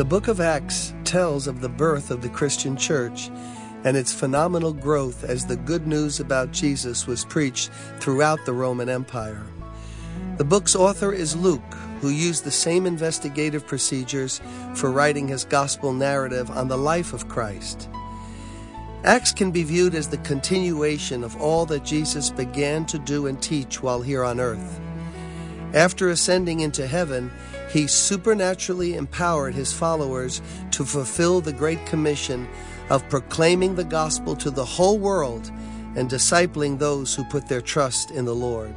The book of Acts tells of the birth of the Christian church and its phenomenal growth as the good news about Jesus was preached throughout the Roman Empire. The book's author is Luke, who used the same investigative procedures for writing his gospel narrative on the life of Christ. Acts can be viewed as the continuation of all that Jesus began to do and teach while here on earth. After ascending into heaven, he supernaturally empowered his followers to fulfill the Great Commission of proclaiming the gospel to the whole world and discipling those who put their trust in the Lord.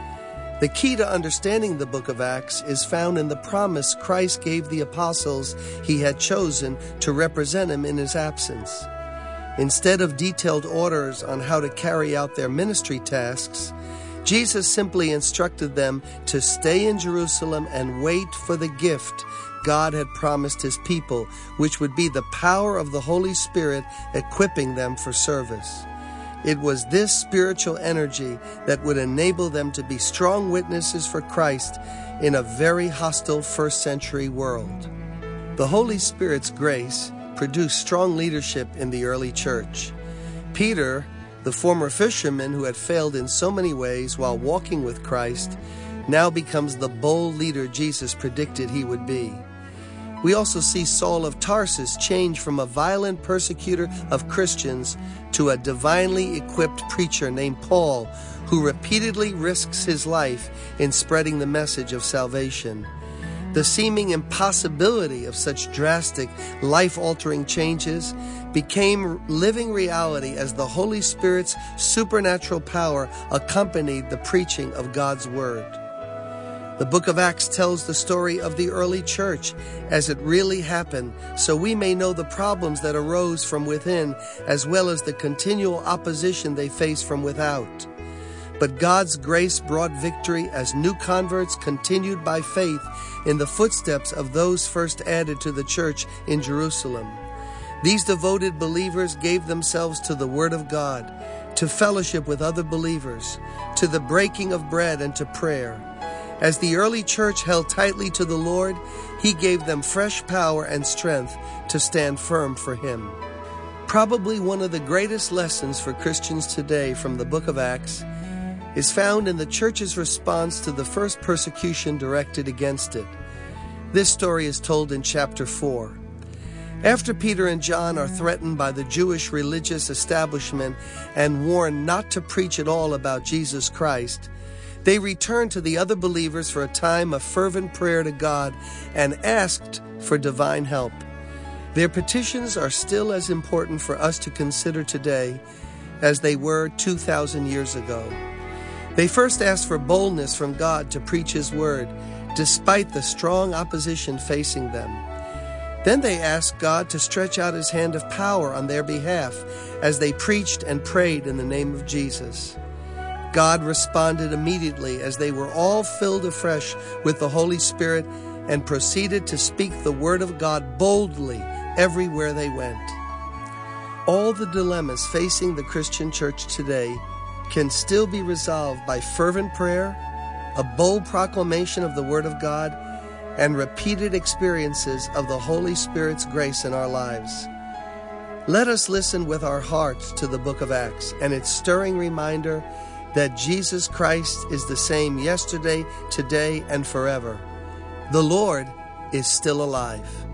The key to understanding the book of Acts is found in the promise Christ gave the apostles he had chosen to represent him in his absence. Instead of detailed orders on how to carry out their ministry tasks, Jesus simply instructed them to stay in Jerusalem and wait for the gift God had promised his people, which would be the power of the Holy Spirit equipping them for service. It was this spiritual energy that would enable them to be strong witnesses for Christ in a very hostile first-century world. The Holy Spirit's grace produced strong leadership in the early church. Peter, the former fisherman who had failed in so many ways while walking with Christ, now becomes the bold leader Jesus predicted he would be. We also see Saul of Tarsus change from a violent persecutor of Christians to a divinely equipped preacher named Paul, who repeatedly risks his life in spreading the message of salvation. The seeming impossibility of such drastic, life-altering changes became living reality as the Holy Spirit's supernatural power accompanied the preaching of God's Word. The book of Acts tells the story of the early church as it really happened, so we may know the problems that arose from within as well as the continual opposition they faced from without. But God's grace brought victory as new converts continued by faith in the footsteps of those first added to the church in Jerusalem. These devoted believers gave themselves to the Word of God, to fellowship with other believers, to the breaking of bread and to prayer. As the early church held tightly to the Lord, he gave them fresh power and strength to stand firm for him. Probably one of the greatest lessons for Christians today from the book of Acts is found in the church's response to the first persecution directed against it. This story is told in chapter 4. After Peter and John are threatened by the Jewish religious establishment and warned not to preach at all about Jesus Christ, they returned to the other believers for a time of fervent prayer to God and asked for divine help. Their petitions are still as important for us to consider today as they were 2,000 years ago. They first asked for boldness from God to preach His word, despite the strong opposition facing them. Then they asked God to stretch out His hand of power on their behalf as they preached and prayed in the name of Jesus. God responded immediately as they were all filled afresh with the Holy Spirit and proceeded to speak the word of God boldly everywhere they went. All the dilemmas facing the Christian church today can still be resolved by fervent prayer, a bold proclamation of the Word of God, and repeated experiences of the Holy Spirit's grace in our lives. Let us listen with our hearts to the book of Acts and its stirring reminder that Jesus Christ is the same yesterday, today, and forever. The Lord is still alive.